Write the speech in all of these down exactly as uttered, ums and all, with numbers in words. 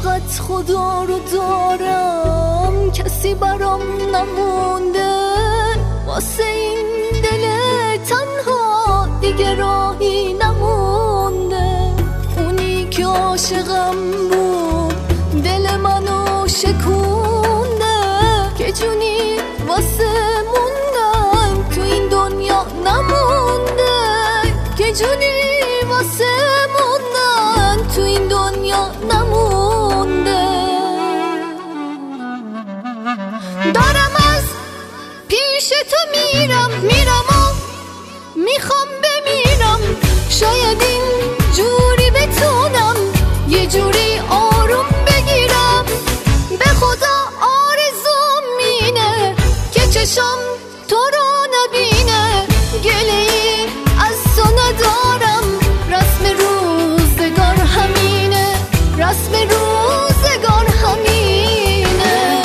فقط خدا رو دارم، کسی برام نمونده. واسه این دل تنها دیگه راهی نمونده. اونی که عاشقم بود دل منو شکونده، که جونی واسه موندن تو این دنیا نمونده، که جونی واسه موندن تو این دنیا نمونده. دارم از پیش تو میرم میرم و میخوام بمیرم، شاید این جوری بتونم یه جوری آروم بگیرم. به خدا آرزوم اینه که چشم تو رو نبینه، گله‌ای از تو ندارم، رسم روزگار همینه، رسم روزگار همینه.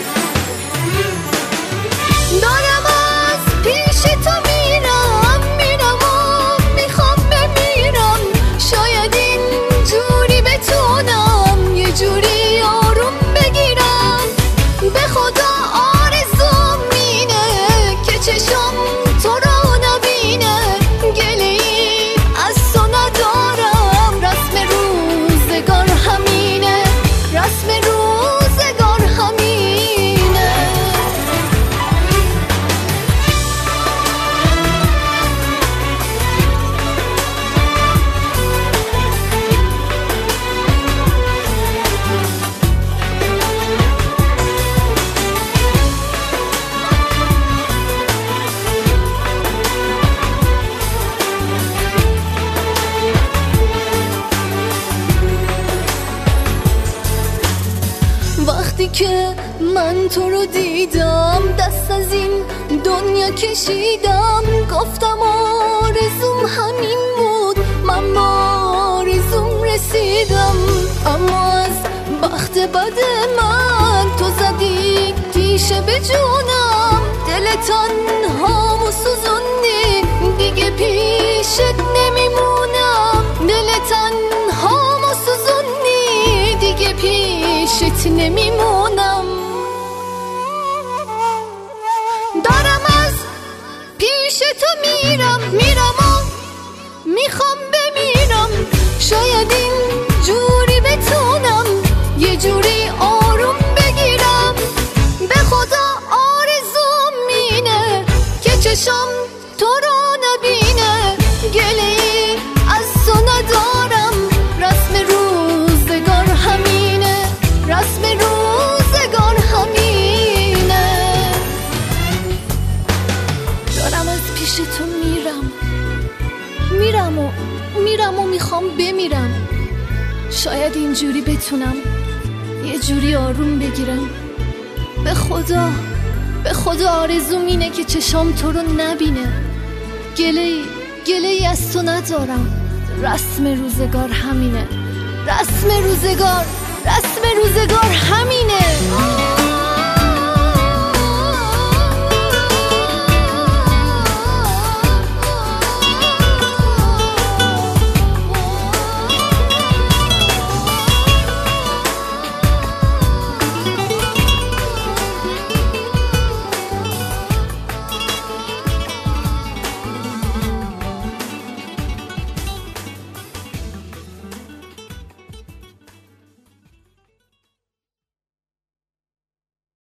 دارم از پیش تو میرم میرم و میخوام بمیرم، شاید این جوری بتونم یه جوری آروم بگیرم. به خدا آرزوم اینه که چشم تو رو نبینه، گله‌ای از تو ندارم، رسم روزگار همینه، رسم روزگار همینه. وقتی که من تو رو دیدم دست از این دنیا کشیدم، گفتم آرزوم همین بود، من با آرزوم رسیدم. اما از بخت بد من تو زدی تیشه به جونم، دل تنها و سوزوندی، دیگه پیشت نمیمونم. دل تنها و سوزوندی، دیگه پیشت نمیمونم. دارم از پیش تو میرم میرم و میخوام بمیرم، شاید این جوری بتونم یه جوری آروم بگیرم. به خدا آرزوم اینه که چشم تو رو نبینه، گله‌ای از تو ندارم، رسم روزگار همینه، رسم روزگار همینه. دارم از پیش تو میرم میرم و میرم و میخوام بمیرم، شاید اینجوری بتونم یه جوری آروم بگیرم. به خدا به خدا آرزوم اینه که چشام تو رو نبینه، گله‌ای گله‌ای از تو ندارم، رسم روزگار همینه، رسم روزگار رسم روزگار همینه.